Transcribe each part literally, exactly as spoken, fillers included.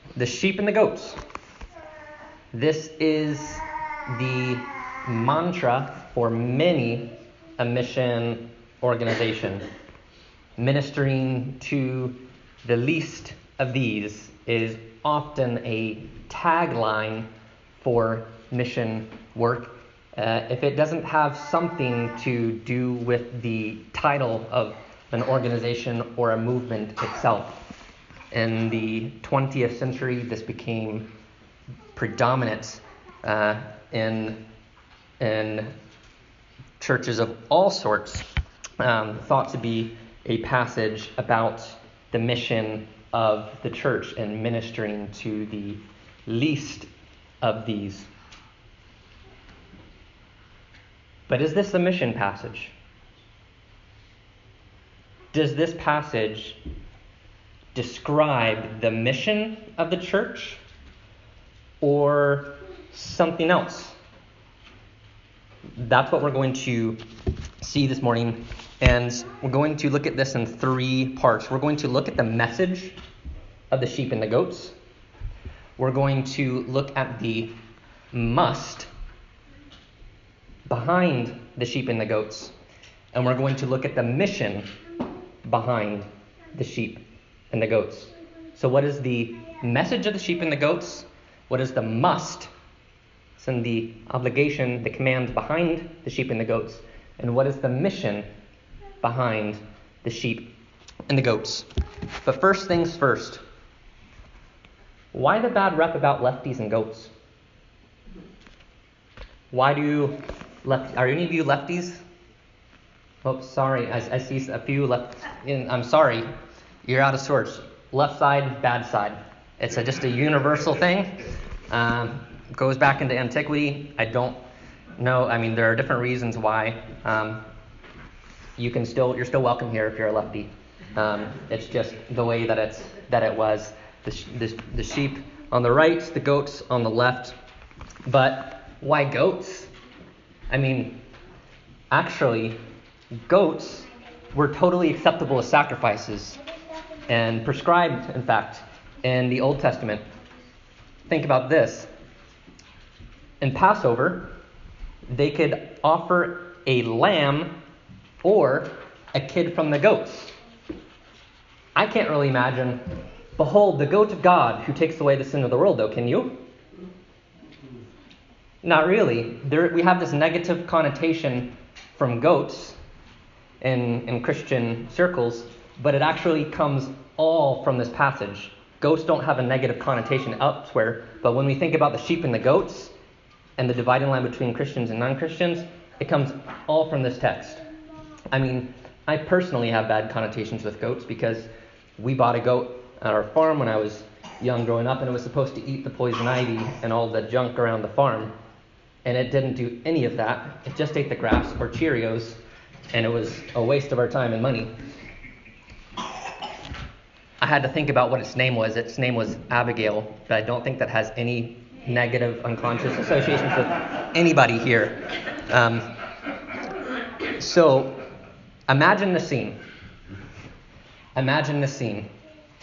The sheep and the goats. This is the mantra for many a mission organization. Ministering to the least of these is often a tagline for mission work. Uh, if it doesn't have something to do with the title of an organization or a movement itself. In the twentieth century, this became predominant uh, in, in churches of all sorts, um, thought to be a passage about the mission of the church and ministering to the least of these. But is this a mission passage? Does this passage describe the mission of the church or something else? That's what we're going to see this morning, and we're going to look at this in three parts. We're going to look at the message of the sheep and the goats. We're going to look at the must behind the sheep and the goats, and we're going to look at the mission behind the sheep and the goats. So what is the message of the sheep and the goats? What is the must? And the obligation, the command behind the sheep and the goats. And what is the mission behind the sheep and the goats? But first things first. Why the bad rep about lefties and goats? Why do left? Are any of you lefties? Oh, sorry. I, I see a few left. In, I'm sorry. You're out of sorts. Left side, bad side. It's a, just a universal thing. Um, goes back into antiquity. I don't know. I mean, there are different reasons why. Um, you can still, you're still welcome here if you're a lefty. Um, it's just the way that it's that it was. The, the the sheep on the right, the goats on the left. But why goats? I mean, actually, goats were totally acceptable as sacrifices and prescribed, in fact, in the Old Testament. Think about this. In Passover, they could offer a lamb or a kid from the goats. I can't really imagine, behold, the goat of God who takes away the sin of the world, though, can you? Not really. There, we have this negative connotation from goats in, in Christian circles, but it actually comes all from this passage. Goats don't have a negative connotation elsewhere, but when we think about the sheep and the goats, and the dividing line between Christians and non-Christians, it comes all from this text. I mean, I personally have bad connotations with goats because we bought a goat at our farm when I was young growing up, and it was supposed to eat the poison ivy and all the junk around the farm, and it didn't do any of that. It just ate the grass or Cheerios, and it was a waste of our time and money. I had to think about what its name was. Its name was Abigail, but I don't think that has any negative, unconscious associations with anybody here. Um, so, imagine the scene. Imagine the scene.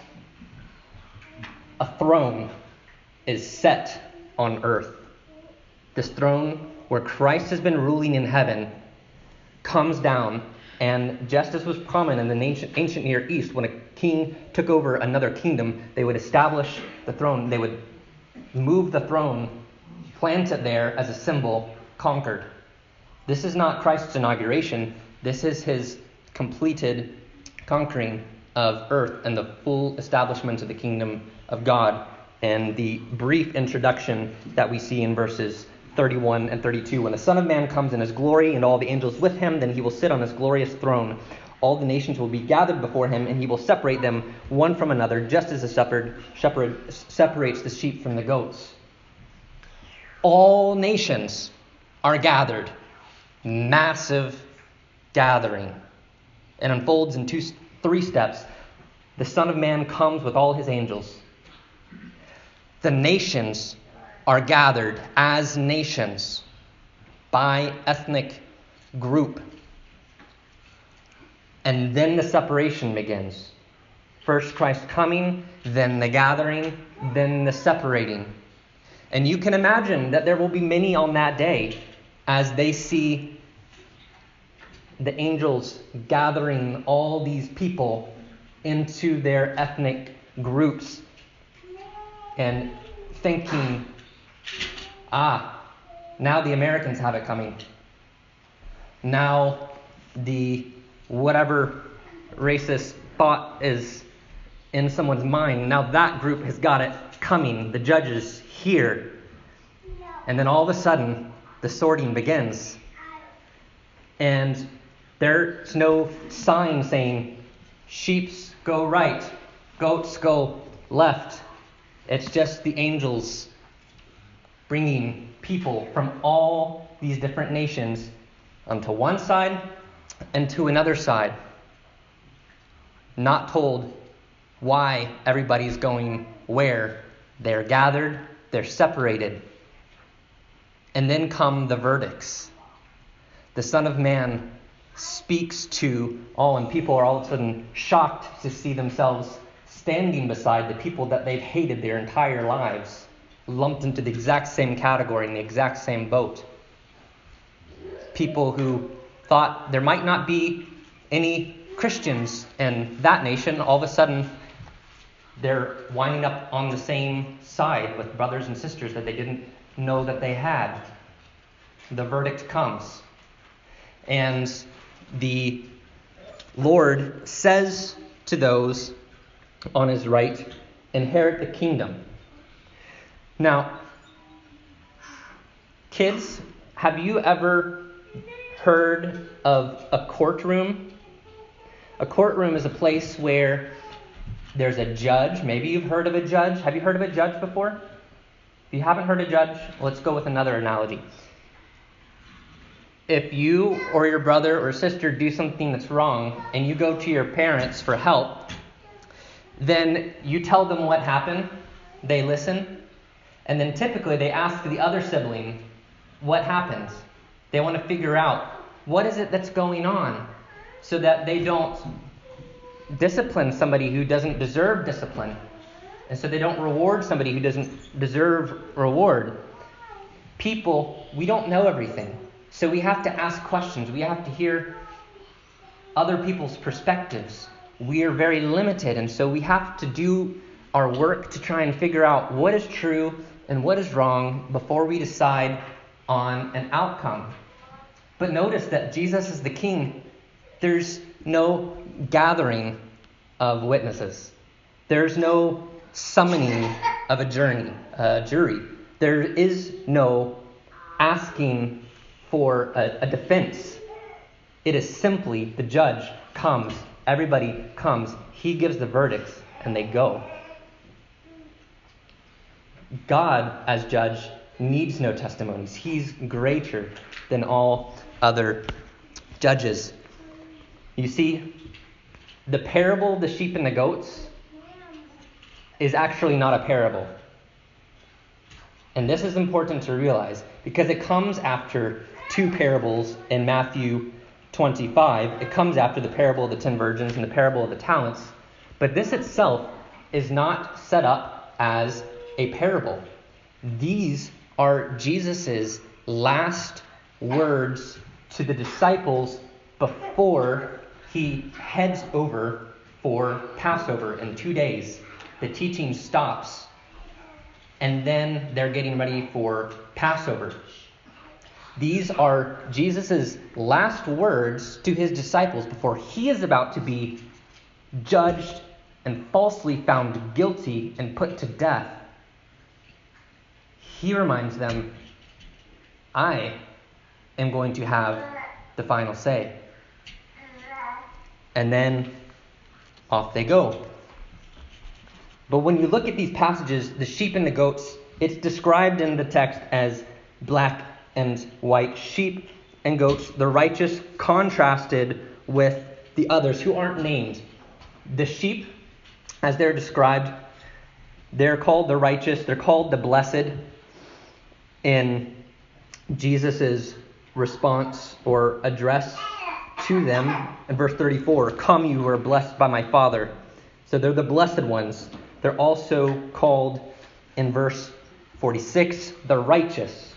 A throne is set on earth. This throne where Christ has been ruling in heaven comes down, and just as was common in the ancient, ancient Near East, when a king took over another kingdom, they would establish the throne. They would move the throne, plant it there as a symbol, conquered. This is not Christ's inauguration. This is his completed conquering of earth and the full establishment of the kingdom of God. And the brief introduction that we see in verses thirty-one and thirty-two. When the Son of Man comes in his glory and all the angels with him, then he will sit on his glorious throne. All the nations will be gathered before him, and he will separate them one from another, just as a shepherd, shepherd separates the sheep from the goats. All nations are gathered. Massive gathering. It unfolds in two, three steps. The Son of Man comes with all his angels. The nations are gathered as nations by ethnic group. And then the separation begins. First Christ coming, then the gathering, then the separating. And you can imagine that there will be many on that day as they see the angels gathering all these people into their ethnic groups and thinking, ah, now the Americans have it coming. Now the whatever racist thought is in someone's mind, now that group has got it coming. The judges here. And then all of a sudden, the sorting begins. And there's no sign saying, sheeps go right, goats go left. It's just the angels bringing people from all these different nations onto one side and to another side. Not told why everybody's going where. They're gathered, they're separated. And then come the verdicts. The Son of Man speaks to all, and people are all of a sudden shocked to see themselves standing beside the people that they've hated their entire lives, lumped into the exact same category in the exact same boat. People who thought there might not be any Christians in that nation, all of a sudden they're winding up on the same side with brothers and sisters that they didn't know that they had. The verdict comes. And the Lord says to those on his right, inherit the kingdom. Now, kids, have you ever heard of a courtroom? A courtroom is a place where there's a judge. Maybe you've heard of a judge. Have you heard of a judge before? If you haven't heard of a judge, let's go with another analogy. If you or your brother or sister do something that's wrong and you go to your parents for help, then you tell them what happened, they listen, and then typically they ask the other sibling what happened. They want to figure out what is it that's going on so that they don't discipline somebody who doesn't deserve discipline. And so they don't reward somebody who doesn't deserve reward. People, we don't know everything. So we have to ask questions. We have to hear other people's perspectives. We are very limited, and so we have to do our work to try and figure out what is true and what is wrong before we decide on an outcome. But notice that Jesus is the king. There's no gathering of witnesses. There's no summoning of a jury. Uh, jury. There is no asking for a, a defense. It is simply the judge comes, everybody comes, he gives the verdicts, and they go. God, as judge, needs no testimonies. He's greater than all other judges. You see, the parable of the sheep and the goats is actually not a parable. And this is important to realize because it comes after two parables in Matthew twenty-five. It comes after the parable of the ten virgins and the parable of the talents. But this itself is not set up as a parable. These are Jesus's last words to the disciples before he heads over for Passover in two days. The teaching stops, and then they're getting ready for Passover. These are Jesus' last words to his disciples before he is about to be judged and falsely found guilty and put to death. He reminds them, I am going to have the final say. And then off they go. But when you look at these passages, the sheep and the goats, it's described in the text as black and white. Sheep and goats, the righteous contrasted with the others who aren't named. The sheep, as they're described, they're called the righteous, they're called the blessed. In Jesus' response or address to them in verse thirty-four, come you who are blessed by my Father, So they're the blessed ones. They're also called, in verse forty-six, the righteous.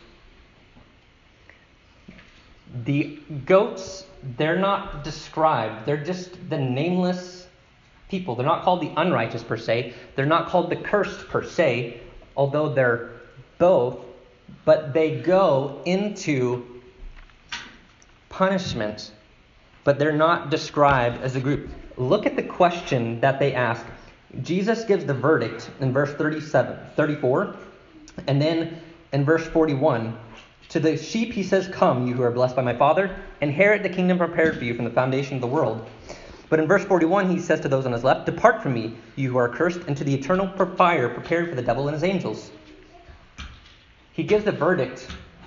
The goats, they're not described. They're just the nameless people. They're not called the unrighteous per se. They're not called the cursed per se, although they're both. But they go into punishment, but they're not described as a group. Look at the question that they ask. Jesus gives the verdict in verse thirty-seven, thirty-four, and then in verse forty-one, to the sheep he says, "Come, you who are blessed by my Father, inherit the kingdom prepared for you from the foundation of the world." But in verse forty-one, he says to those on his left, "Depart from me, you who are cursed, into the eternal fire prepared for the devil and his angels." He gives the verdict.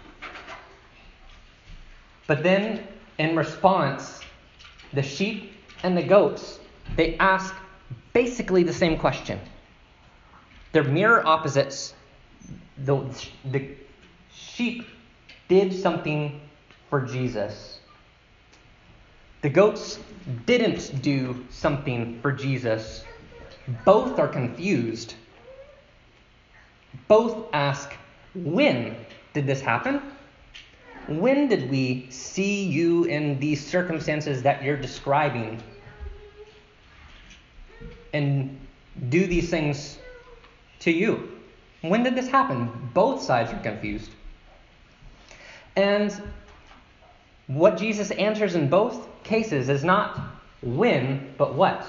But then, in response, the sheep and the goats, they ask basically the same question. They're mirror opposites. The, the sheep did something for Jesus. The goats didn't do something for Jesus. Both are confused. Both ask, when did this happen? When did we see you in these circumstances that you're describing and do these things to you? When did this happen? Both sides are confused. And what Jesus answers in both cases is not when, but what?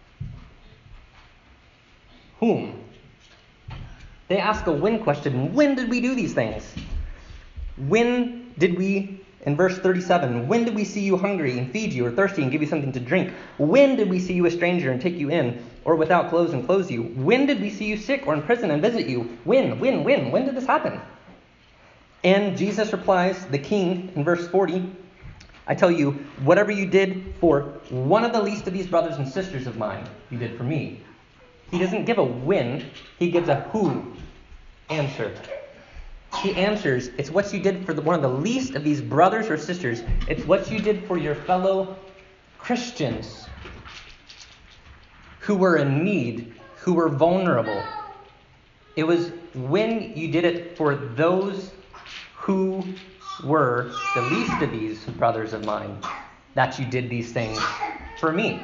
Whom? They ask a when question. When did we do these things? When did we, in verse thirty-seven, when did we see you hungry and feed you, or thirsty and give you something to drink? When did we see you a stranger and take you in, or without clothes and clothe you? When did we see you sick or in prison and visit you? When, when, when? When did this happen? And Jesus replies, the king, in verse forty, "I tell you, whatever you did for one of the least of these brothers and sisters of mine, you did for me." He doesn't give a when, he gives a who answer. He answers, it's what you did for the, one of the least of these brothers or sisters. It's what you did for your fellow Christians who were in need, who were vulnerable. It was when you did it for those who were the least of these brothers of mine that you did these things for me.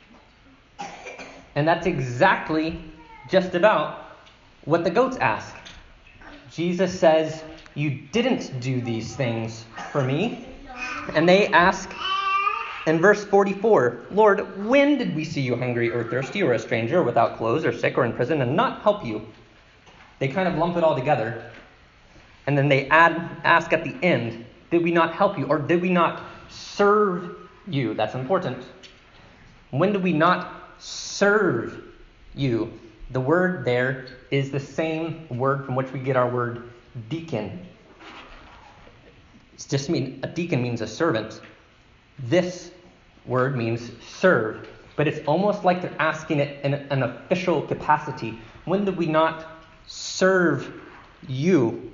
And that's exactly just about what the goats ask. Jesus says, you didn't do these things for me. And they ask in verse forty-four, "Lord, when did we see you hungry or thirsty or a stranger or without clothes or sick or in prison and not help you?" They kind of lump it all together. And then they add, ask at the end, did we not help you, or did we not serve you? That's important. When did we not serve you? The word there is the same word from which we get our word deacon. It's just mean a deacon means a servant. This word means serve, but it's almost like they're asking it in an official capacity. When did we not serve you?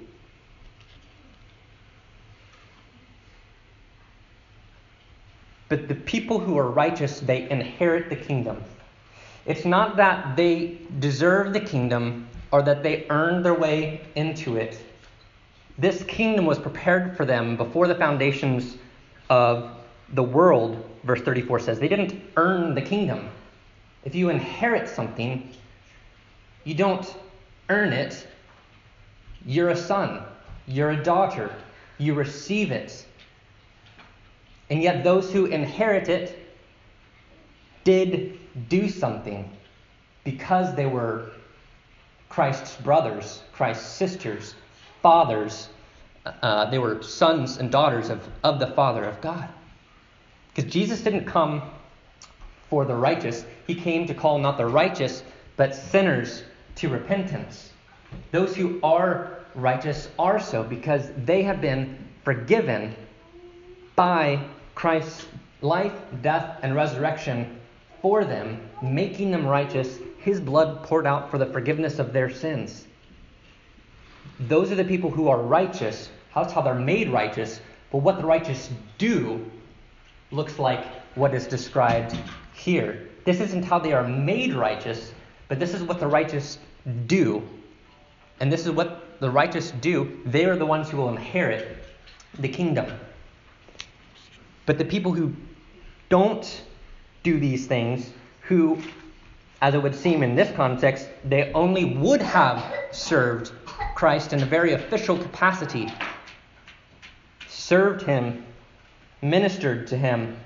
But the people who are righteous, they inherit the kingdom. It's not that they deserve the kingdom or that they earn their way into it. This kingdom was prepared for them before the foundations of the world, verse thirty-four says. They didn't earn the kingdom. If you inherit something, you don't earn it. You're a son. You're a daughter. You receive it. And yet those who inherit it did do something because they were Christ's brothers, Christ's sisters, fathers. Uh, they were sons and daughters of, of the Father of God. Because Jesus didn't come for the righteous. He came to call not the righteous, but sinners to repentance. Those who are righteous are so because they have been forgiven by Christ's life, death, and resurrection for them, making them righteous, his blood poured out for the forgiveness of their sins. Those are the people who are righteous. That's how they're made righteous. But what the righteous do looks like what is described here. This isn't how they are made righteous, but this is what the righteous do. And this is what the righteous do. They are the ones who will inherit the kingdom. But the people who don't do these things, who, as it would seem in this context, they only would have served Christ in a very official capacity, served him, ministered to him.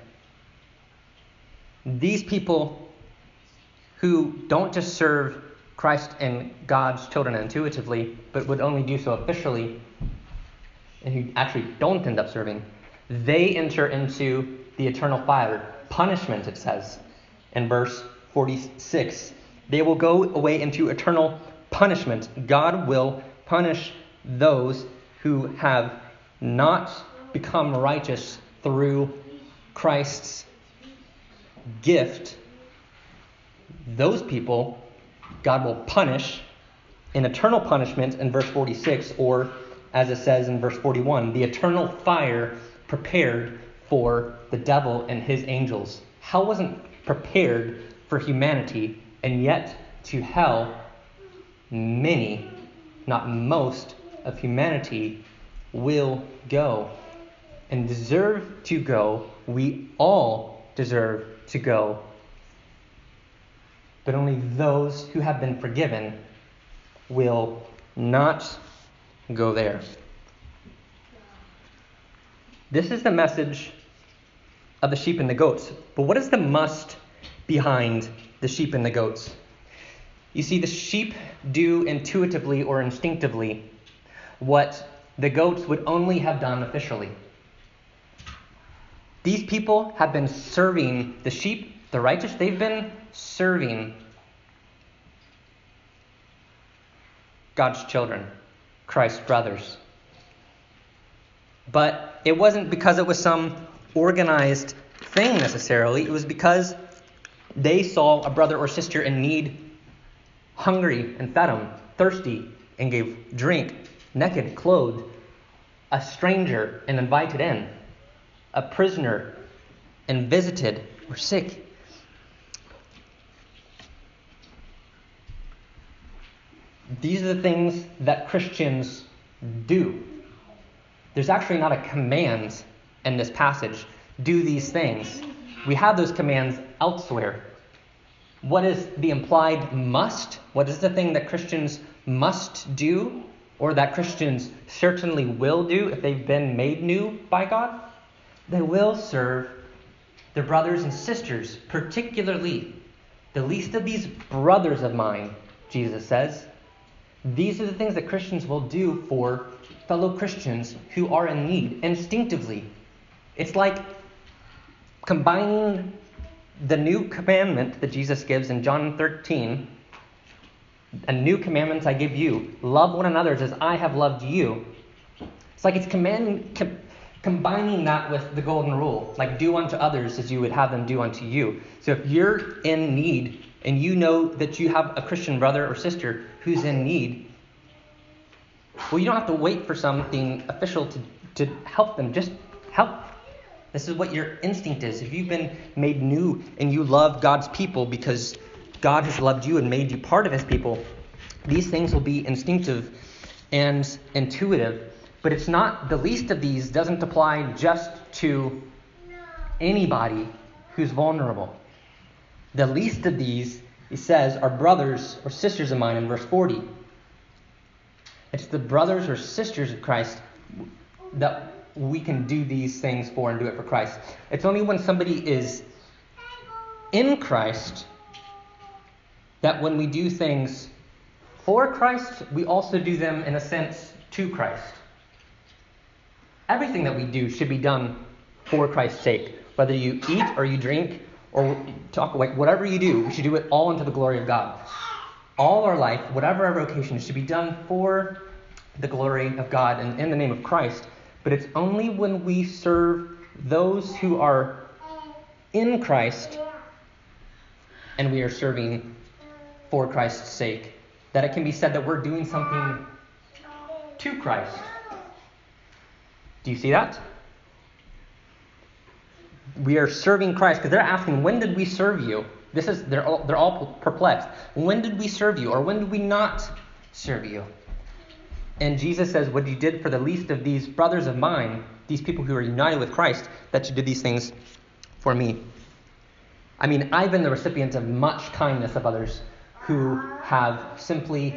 These people who don't just serve Christ and God's children intuitively, but would only do so officially, and who actually don't end up serving, they enter into the eternal fire. Punishment, it says in verse forty-six. They will go away into eternal punishment. God will punish those who have not become righteous through Christ's gift. Those people, God will punish in eternal punishment in verse forty-six, or as it says in verse forty-one, the eternal fire prepared for the devil and his angels. Hell wasn't prepared for humanity, and yet to hell, many, not most, of humanity will go and deserve to go. We all deserve to go. But only those who have been forgiven will not go there. This is the message of the sheep and the goats. But what is the must behind the sheep and the goats? You see, the sheep do intuitively or instinctively what the goats would only have done officially. These people have been serving the sheep, the righteous. They've been serving God's children, Christ's brothers. But it wasn't because it was some organized thing necessarily. It was because they saw a brother or sister in need, hungry, and fed them, thirsty, and gave drink, naked, clothed, a stranger, and invited in, a prisoner, and visited, or sick. These are the things that Christians do. There's actually not a command in this passage. Do these things. We have those commands elsewhere. What is the implied must? What is the thing that Christians must do, or that Christians certainly will do if they've been made new by God? They will serve their brothers and sisters, particularly the least of these brothers of mine, Jesus says. These are the things that Christians will do for fellow Christians who are in need, instinctively. It's like combining the new commandment that Jesus gives in John thirteen, a new commandment I give you, love one another as I have loved you. It's like it's commanding, com- combining that with the golden rule, like do unto others as you would have them do unto you. So if you're in need and you know that you have a Christian brother or sister who's in need, well, you don't have to wait for something official to, to help them. Just help. This is what your instinct is. If you've been made new and you love God's people because God has loved you and made you part of his people, these things will be instinctive and intuitive. But it's not, the least of these doesn't apply just to anybody who's vulnerable. The least of these, he says, are brothers or sisters of mine in verse forty. It's the brothers or sisters of Christ that we can do these things for and do it for Christ. It's only when somebody is in Christ that when we do things for Christ, we also do them in a sense to Christ. Everything that we do should be done for Christ's sake. Whether you eat or you drink or talk, like whatever you do, we should do it all unto the glory of God. All our life, whatever our vocation, should be done for the glory of God and in the name of Christ. But it's only when we serve those who are in Christ and we are serving for Christ's sake that it can be said that we're doing something to Christ. Do you see that? We are serving Christ because they're asking, when did we serve you? This is they're all, they're all perplexed. When did we serve you, or when did we not serve you? And Jesus says, what you did for the least of these brothers of mine, these people who are united with Christ, that you did these things for me. I mean, I've been the recipient of much kindness of others who have simply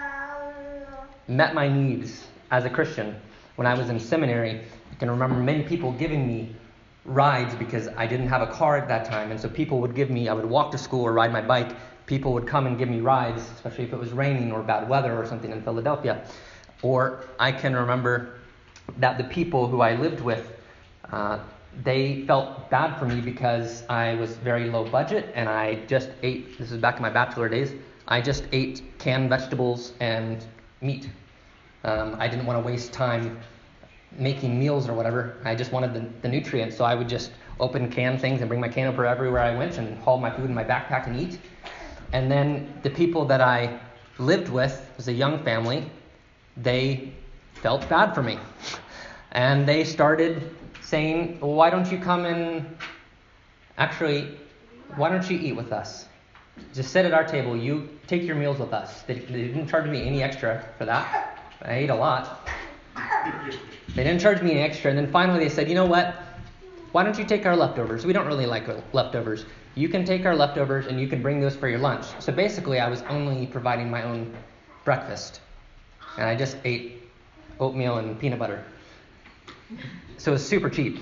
met my needs as a Christian. When I was in seminary, I can remember many people giving me rides because I didn't have a car at that time. And so people would give me, I would walk to school or ride my bike. People would come and give me rides, especially if it was raining or bad weather or something in Philadelphia. Or I can remember that the people who I lived with, uh, they felt bad for me because I was very low budget and I just ate, this is back in my bachelor days, I just ate canned vegetables and meat. Um, I didn't want to waste time making meals or whatever. I just wanted the, the nutrients, so I would just open canned things and bring my can over everywhere I went and haul my food in my backpack and eat. And then the people that I lived with, as a young family, they felt bad for me. And they started saying, well, why don't you come and actually, why don't you eat with us? Just sit at our table. You take your meals with us. They, they didn't charge me any extra for that. I ate a lot. They didn't charge me any extra. And then finally they said, you know what? Why don't you take our leftovers? We don't really like leftovers. You can take our leftovers and you can bring those for your lunch. So basically I was only providing my own breakfast. And I just ate oatmeal and peanut butter. So it was super cheap.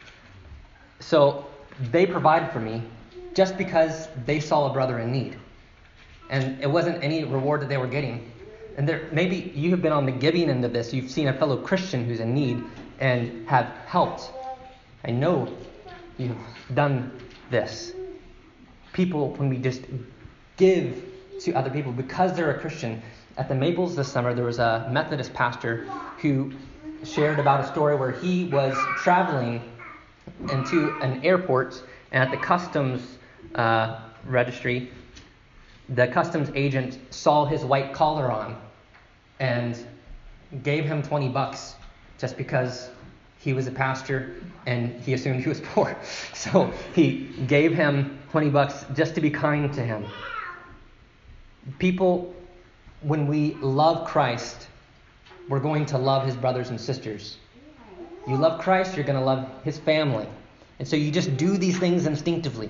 So they provided for me just because they saw a brother in need. And it wasn't any reward that they were getting. And there, maybe you have been on the giving end of this. You've seen a fellow Christian who's in need and have helped. I know you've done this. People, when we just give to other people because they're a Christian. At the Maples this summer, there was a Methodist pastor who shared about a story where he was traveling into an airport, and at the customs uh, registry, the customs agent saw his white collar on and gave him twenty bucks just because he was a pastor and he assumed he was poor. So he gave him twenty bucks just to be kind to him. People, when we love Christ, we're going to love his brothers and sisters. You love Christ, you're going to love his family. And so you just do these things instinctively.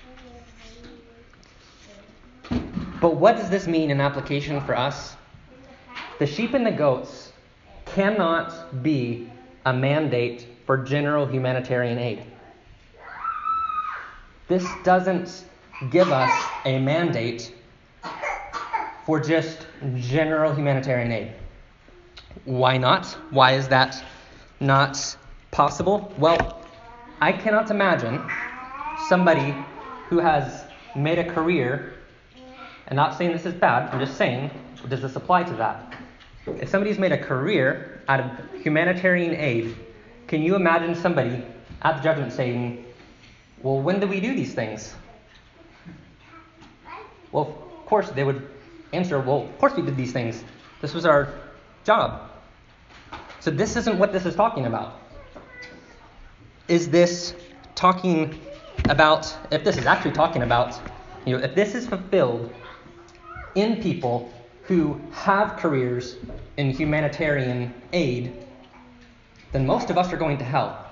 But what does this mean in application for us? The sheep and the goats cannot be a mandate for general humanitarian aid. This doesn't give us a mandate for just general humanitarian aid. Why not? Why is that not possible? Well, I cannot imagine somebody who has made a career, and not saying this is bad, I'm just saying, does this apply to that? If somebody's made a career out of humanitarian aid, can you imagine somebody at the judgment saying, well, when do we do these things? Well, of course they would answer, well, of course we did these things. This was our job. So this isn't what this is talking about. Is this talking about, if this is actually talking about, you know, if this is fulfilled in people who have careers in humanitarian aid, then most of us are going to hell.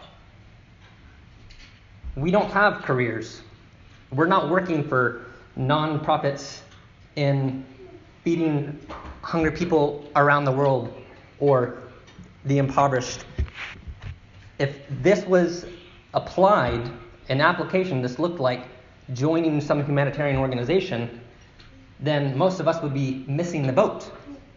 We don't have careers. We're not working for non-profits in feeding hungry people around the world or the impoverished. If this was applied in application, this looked like joining some humanitarian organization, then most of us would be missing the boat.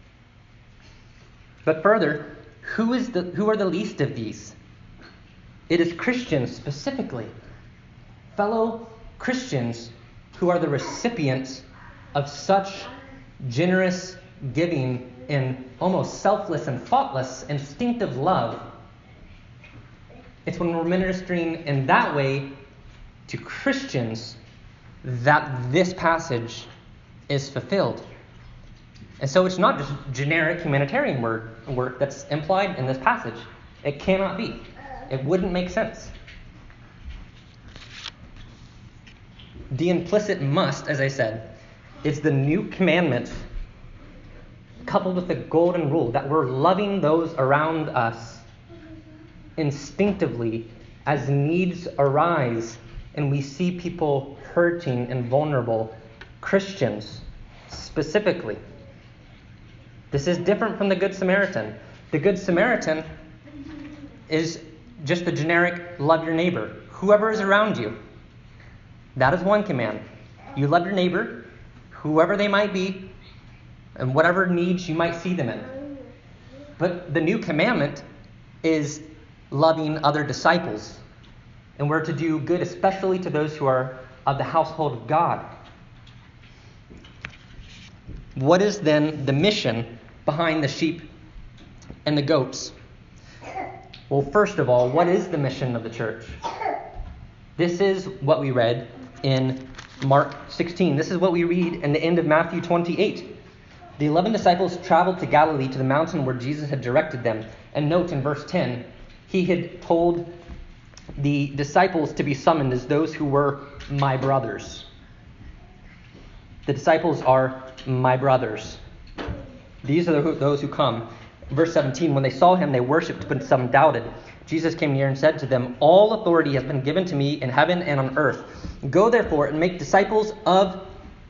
But further, who is the who are the least of these? It is Christians specifically, fellow Christians who are the recipients of such generous giving in almost selfless and thoughtless, instinctive love. It's when we're ministering in that way to Christians that this passage is fulfilled. And so it's not just generic humanitarian work, work that's implied in this passage. It cannot be. It wouldn't make sense. The implicit must, as I said, is the new commandment coupled with the golden rule that we're loving those around us instinctively as needs arise and we see people hurting and vulnerable, Christians specifically. This is different from the Good Samaritan. The Good Samaritan is just the generic love your neighbor, whoever is around you. That is one command. You love your neighbor, whoever they might be, and whatever needs you might see them in. But the new commandment is loving other disciples. And we're to do good, especially to those who are of the household of God. What is then the mission behind the sheep and the goats? Well, first of all, what is the mission of the church? This is what we read in Mark sixteen. This is what we read in the end of Matthew twenty-eight. The eleven disciples traveled to Galilee to the mountain where Jesus had directed them. And note in verse ten, he had told the disciples to be summoned as those who were my brothers. The disciples are my brothers. These are the, those who come. Verse seventeen, when they saw him, they worshipped, but some doubted. Jesus came near and said to them, all authority has been given to me in heaven and on earth. Go therefore and make disciples of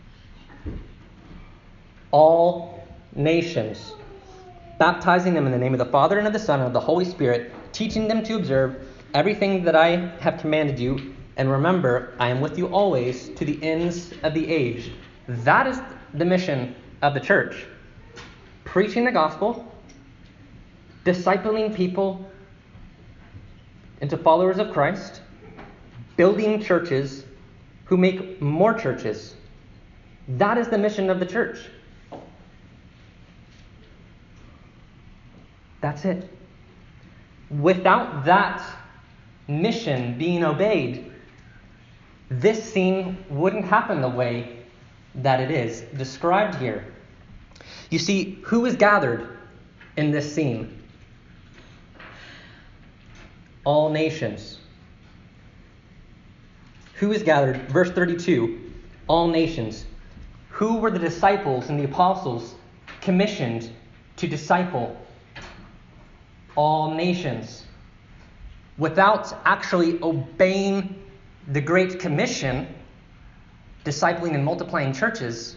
all nations, baptizing them in the name of the Father and of the Son and of the Holy Spirit, teaching them to observe everything that I have commanded you. And remember, I am with you always to the ends of the age. That is the mission of the church. Preaching the gospel, discipling people into followers of Christ, building churches who make more churches. That is the mission of the church. That's it. Without that mission being obeyed, this scene wouldn't happen the way that it is described here. You see, who is gathered in this scene? All nations. Who is gathered? Verse thirty-two, all nations. Who were the disciples and the apostles commissioned to disciple? All nations. Without actually obeying the Great Commission, discipling and multiplying churches,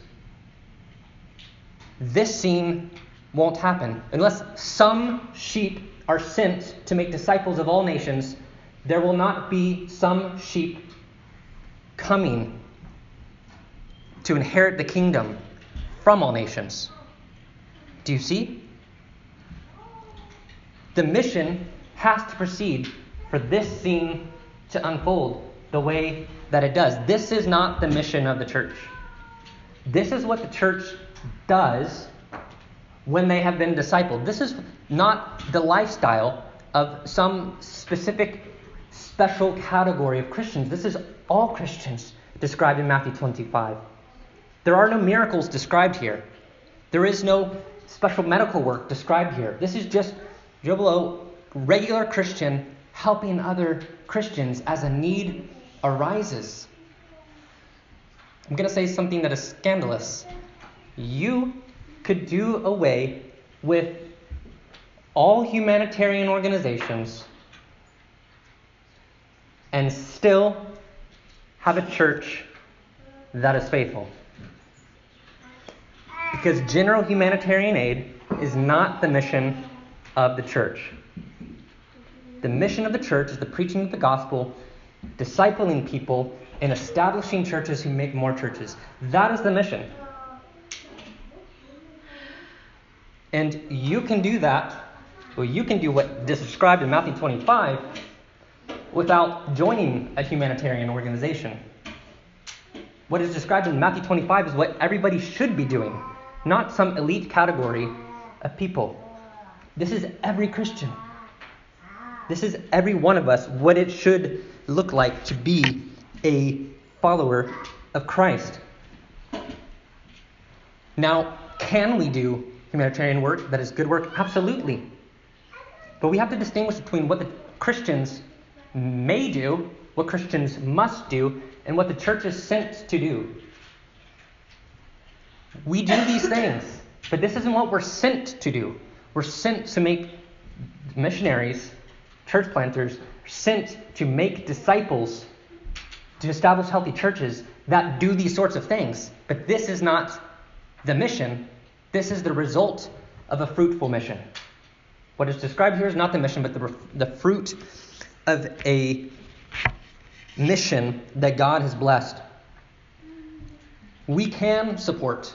this scene won't happen. Unless some sheep are sent to make disciples of all nations, there will not be some sheep coming to inherit the kingdom from all nations. Do you see? The mission has to proceed for this scene to unfold the way that it does. This is not the mission of the church. This is what the church does when they have been discipled. This is not the lifestyle of some specific special category of Christians. This is all Christians described in Matthew twenty-five. There are no miracles described here. There is no special medical work described here. This is just Joe Blow, regular Christian, helping other Christians as a need arises. I'm going to say something that is scandalous. You could do away with all humanitarian organizations and still have a church that is faithful. Because general humanitarian aid is not the mission of the church. The mission of the church is the preaching of the gospel, discipling people, and establishing churches who make more churches. That is the mission. And you can do that, or you can do what is described in Matthew twenty-five without joining a humanitarian organization. What is described in Matthew twenty-five is what everybody should be doing, not some elite category of people. This is every Christian. This is every one of us, what it should look like to be a follower of Christ. Now, can we do humanitarian work that is good work? Absolutely. But we have to distinguish between what the Christians may do what Christians must do, and what the church is sent to do. We do these things, but this isn't what we're sent to do. We're sent to make missionaries, church planters, sent to make disciples, to establish healthy churches that do these sorts of things. But this is not the mission. This is the result of a fruitful mission. What is described here is not the mission, but the, the fruit of a mission that God has blessed. We can support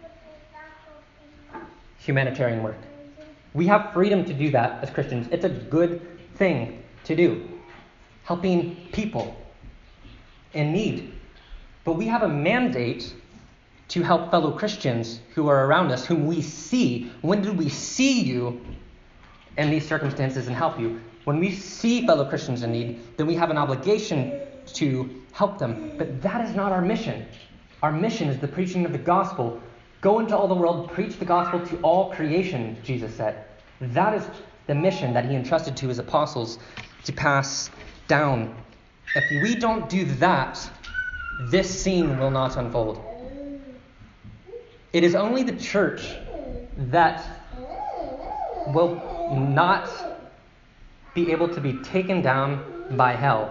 humanitarian work. We have freedom to do that as Christians. It's a good thing to do. Helping people in need. But we have a mandate to help fellow Christians who are around us, whom we see. When did we see you in these circumstances and help you? When we see fellow Christians in need, then we have an obligation to help them. But that is not our mission. Our mission is the preaching of the gospel. Go into all the world, preach the gospel to all creation, Jesus said. That is the mission that he entrusted to his apostles to pass down. If we don't do that, this scene will not unfold. It is only the church that will not be able to be taken down by hell.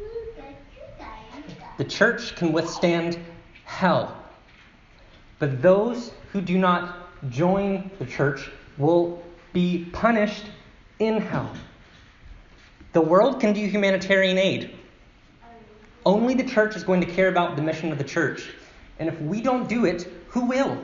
The church can withstand hell. But those who do not join the church will be punished in hell. The world can do humanitarian aid. Only the church is going to care about the mission of the church. And if we don't do it, who will?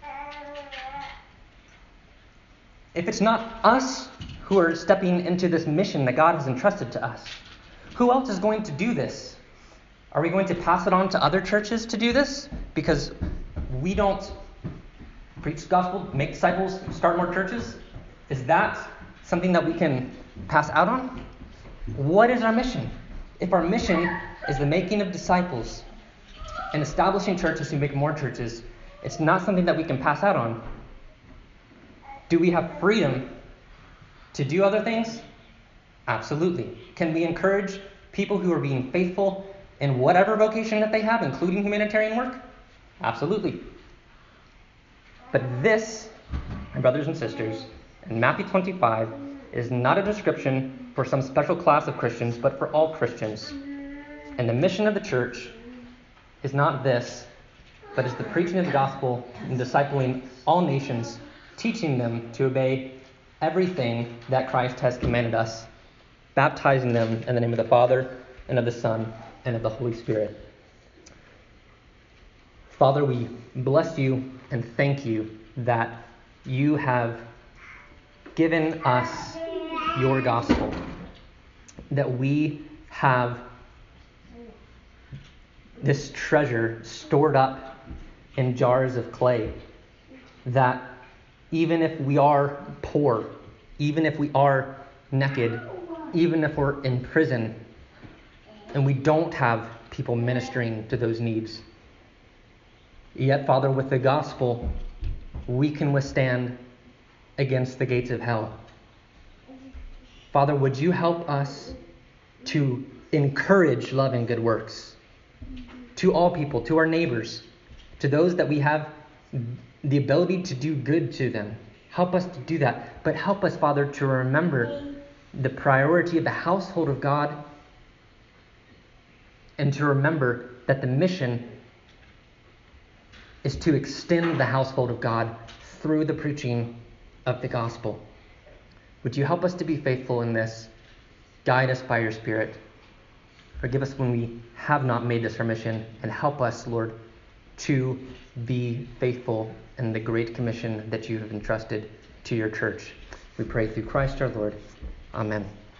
If it's not us who are stepping into this mission that God has entrusted to us, who else is going to do this? Are we going to pass it on to other churches to do this? Because we don't preach the gospel, make disciples, start more churches? Is that something that we can pass out on? What is our mission? If our mission is the making of disciples and establishing churches to make more churches, it's not something that we can pass out on. Do we have freedom to do other things? Absolutely. Can we encourage people who are being faithful in whatever vocation that they have, including humanitarian work? Absolutely. But this, my brothers and sisters, in Matthew twenty-five, is not a description for some special class of Christians, but for all Christians. And the mission of the church is not this, but is the preaching of the gospel and discipling all nations, teaching them to obey everything that Christ has commanded us, baptizing them in the name of the Father and of the Son and of the Holy Spirit. Father, we bless you and thank you that you have given us your gospel, that we have this treasure stored up in jars of clay, that even if we are poor, even if we are naked, even if we're in prison, and we don't have people ministering to those needs, yet, Father, with the gospel, we can withstand against the gates of hell. Father, would you help us to encourage love and good works to all people, to our neighbors, to those that we have the ability to do good to them. Help us to do that. But help us, Father, to remember the priority of the household of God, and to remember that the mission is to extend the household of God through the preaching of the gospel. Would you help us to be faithful in this? Guide us by your Spirit. Forgive us when we have not made this our mission, and help us, Lord, to be faithful in the great commission that you have entrusted to your church. We pray through Christ our Lord. Amen.